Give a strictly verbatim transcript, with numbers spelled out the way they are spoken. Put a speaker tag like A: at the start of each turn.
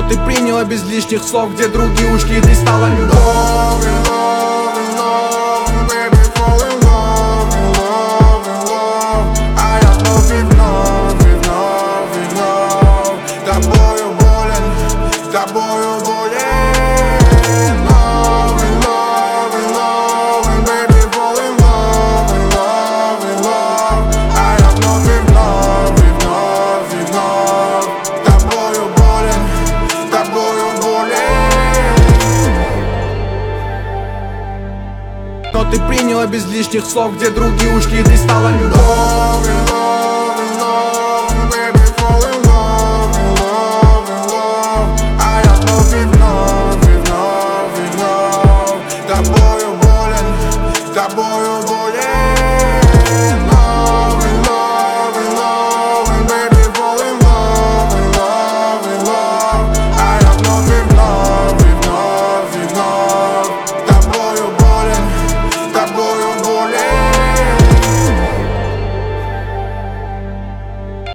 A: Но ты приняла без лишних слов, где другие ушли, ты стала любовью.
B: Тобою болен, love in love in love and baby fall in love in love in love. I am not in love, in love, in love. Тобою болен, тобою болен.
A: Но ты приняла без лишних слов, где другие ушли, ты стала любовью.